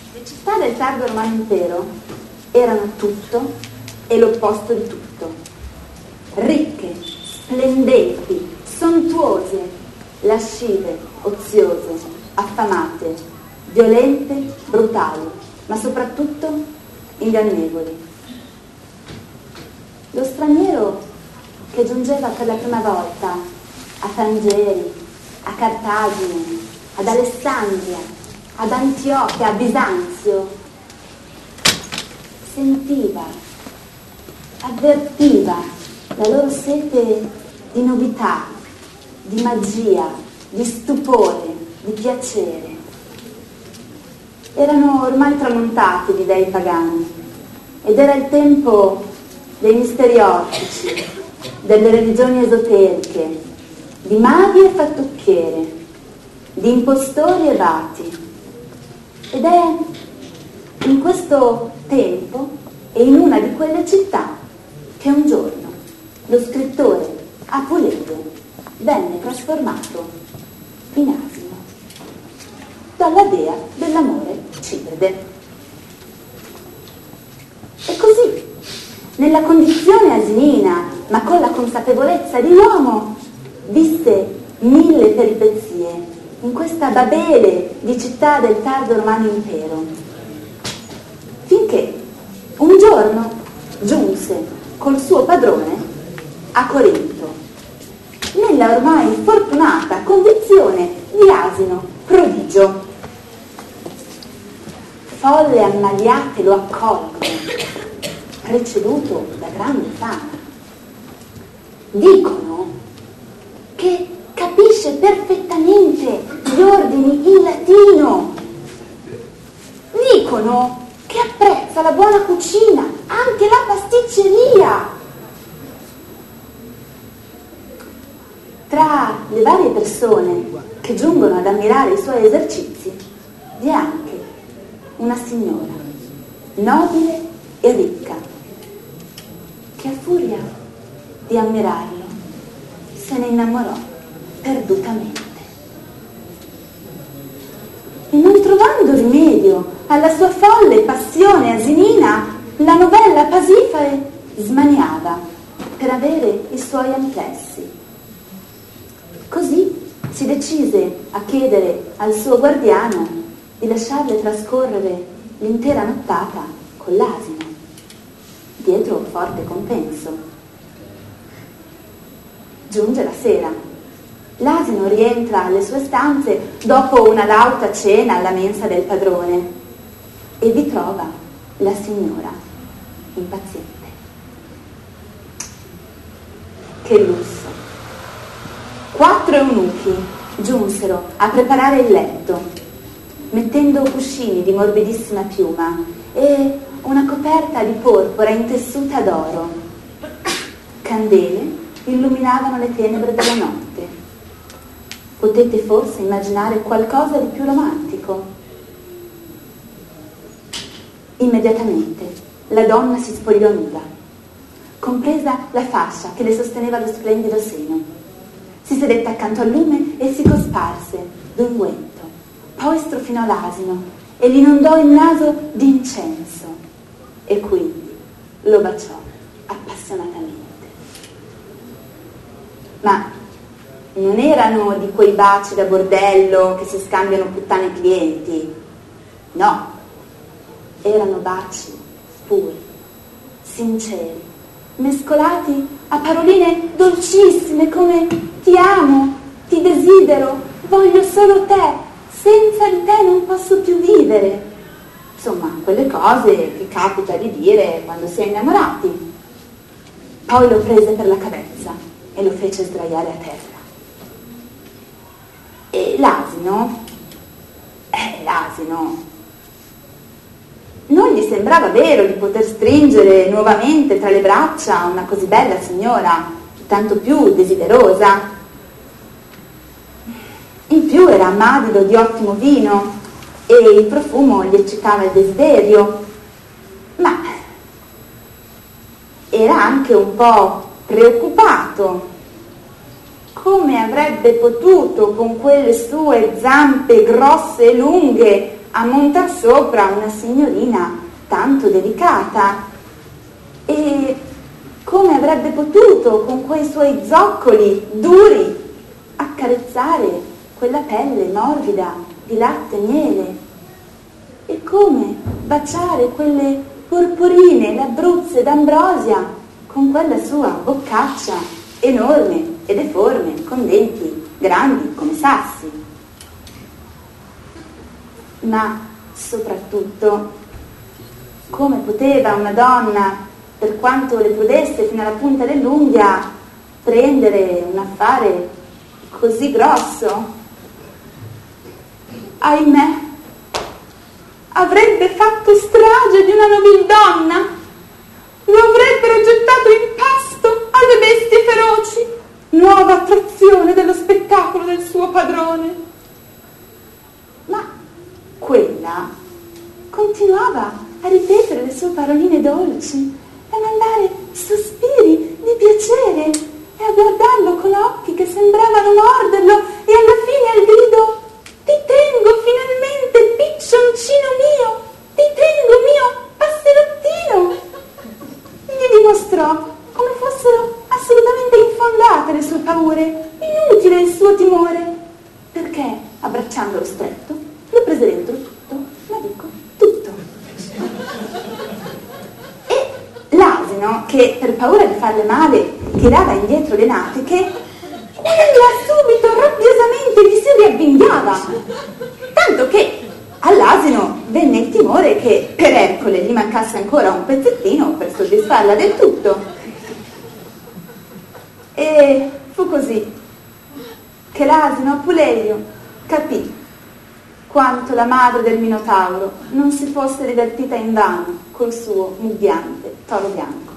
Le città del tardo romano impero erano tutto e l'opposto di tutto. Ricche, splendenti, sontuose, lascive, oziose, affamate, violente, brutali, ma soprattutto ingannevoli. Lo straniero che giungeva per la prima volta a Tangeri, a Cartagine, ad Alessandria, ad Antiochia, a Bisanzio, sentiva, avvertiva la loro sete di novità, di magia, di stupore, di piacere. Erano ormai tramontati gli dei pagani ed era il tempo dei misteri ortici, delle religioni esoteriche, di maghi e fattucchiere, di impostori e vati. Ed è in questo tempo e in una di quelle città che un giorno lo scrittore Apuleo venne trasformato in asino dalla dea dell'amore Circe. E così, nella condizione asinina, ma con la consapevolezza di uomo, visse 1000 peripezie in questa Babele di città del tardo romano impero, finché un giorno giunse col suo padrone a Corinto, nella ormai fortunata condizione di asino prodigio. Folle ammaliate lo accolgono, preceduto da grande fama. Dicono che capisce perfettamente gli ordini in latino. Dicono che apprezza la buona cucina, anche la pasticceria. Tra le varie persone che giungono ad ammirare i suoi esercizi vi è anche una signora, nobile e ricca, che a furia di ammirarlo se ne innamorò perdutamente. E non trovando rimedio alla sua folle passione asinina, la novella Pasifare smaniava per avere i suoi amplessi. Così si decise a chiedere al suo guardiano di lasciarle trascorrere l'intera nottata con l'asino, dietro forte compenso. Giunge la sera. L'asino rientra alle sue stanze dopo una lauta cena alla mensa del padrone e vi trova la signora impaziente. Che lusso! 4 eunuchi giunsero a preparare il letto, mettendo cuscini di morbidissima piuma e una coperta di porpora intessuta d'oro. Candele illuminavano le tenebre della notte. Potete forse immaginare qualcosa di più romantico? Immediatamente la donna si spogliò nuda, compresa la fascia che le sosteneva lo splendido seno. Si sedette accanto al lume e si cosparse d'unguento. Poi strofinò l'asino e gli inondò il naso di incenso e quindi lo baciò appassionatamente. Ma non erano di quei baci da bordello che si scambiano puttane e clienti. No, erano baci puri, sinceri, mescolati a paroline dolcissime come ti amo, ti desidero, voglio solo te, senza di te non posso più vivere. Insomma, quelle cose che capita di dire quando si è innamorati. Poi lo prese per la cavezza e lo fece sdraiare a terra. E l'asino non gli sembrava vero di poter stringere nuovamente tra le braccia una così bella signora, tanto più desiderosa. In più era ammadido di ottimo vino e il profumo gli eccitava il desiderio, ma era anche un po' preoccupato. Come avrebbe potuto, con quelle sue zampe grosse e lunghe, a montar sopra una signorina tanto delicata. E come avrebbe potuto con quei suoi zoccoli duri accarezzare quella pelle morbida di latte e miele? E come baciare quelle purpurine labbruzze d'ambrosia con quella sua boccaccia enorme e deforme, con denti grandi come sassi? Ma soprattutto, come poteva una donna, per quanto le pudesse fino alla punta dell'unghia, prendere un affare così grosso? Ahimè, avrebbe fatto strage di una nobildonna, lo avrebbero gettato in pasto alle bestie feroci, nuova attrazione dello spettacolo del suo padrone. Ma quella continuava a ripetere le sue paroline dolci, a mandare sospiri di piacere e a guardarlo con occhi che sembravano morderlo, e alla fine al grido: "Ti tengo finalmente, piccioncino mio, ti tengo mio passerottino!" Gli dimostrò come fossero assolutamente infondate le sue paure, inutile il suo timore, perché, abbracciandolo stretto, lo prese dentro tutto, ma dico tutto. E l'asino, che per paura di farle male tirava indietro le natiche, quella subito rabbiosamente gli si riavvinghiava, tanto che all'asino venne il timore che per Ercole gli mancasse ancora un pezzettino per soddisfarla del tutto. E fu così che l'asino Apuleio capì quanto la madre del Minotauro non si fosse divertita invano col suo mugghiante toro bianco.